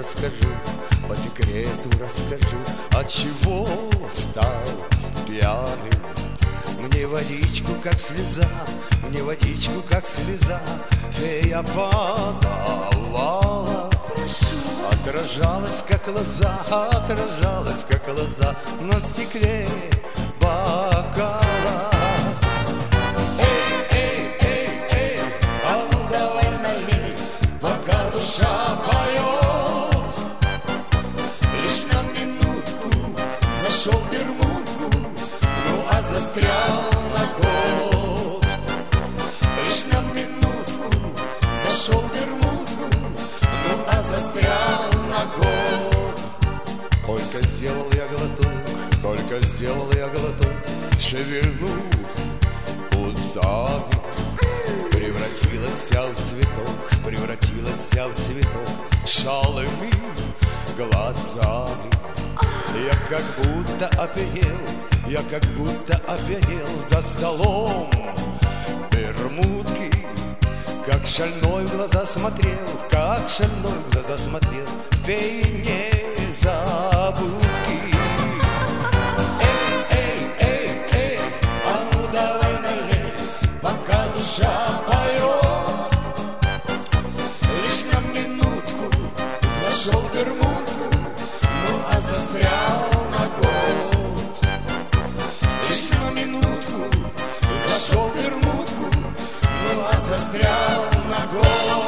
расскажу, по секрету расскажу, отчего стал пьяным. Мне водичку, как слеза, мне водичку, как слеза, фея подавала. Отражалась, как лоза, отражалась, как лоза на стекле бокала. Эй, эй, эй, эй, а ну давай налей, пока душа поет. Лишь на минутку зашел в Бермудку, ну а застрял на год. Лишь на минутку зашел в Бермудку, ну а застрял на год. Только сделал я глоток, только сделал я глоток, шевельнул устами. Превратилась вся в цветок, превратилась вся в цветок шалыми глазами. Я как будто опьянел, я как будто опьянел за столом Бермудки. Как шальной в глаза смотрел, как шальной в глаза смотрел феи незабудки. Эй, эй, эй, эй, а ну давай налей, пока душа поет. Лишь на минутку зашел в Бермудку, ну а застрял на год. Лишь на минутку зашел в Бермудку, ну а застрял на год.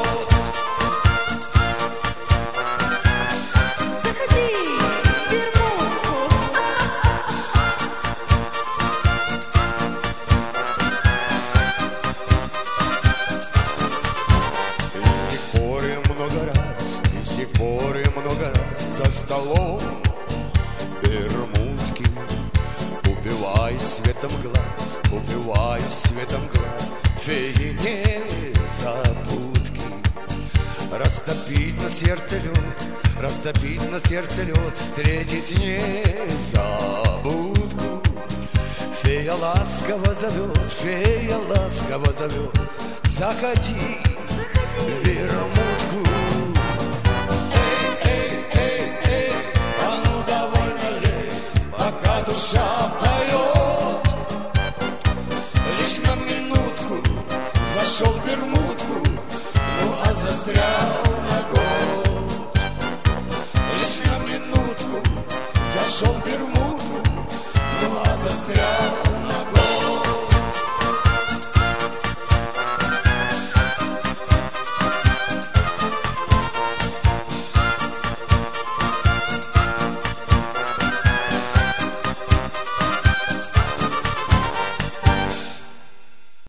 Заходи в Бермудку. И с тех пор я много раз, и с тех пор я много раз за столом Бермудки убиваю светом глаз, убиваю светом глаз феи незабудки. Растопить на сердце лед, растопить на сердце лед, встретить незабудку. Фея ласково зовет, фея ласково зовет, заходи в Бермудку. Эй, эй, эй, эй, а ну давай налей, пока душа поет. Лишь на минутку зашел в Бермудку, ну а застрял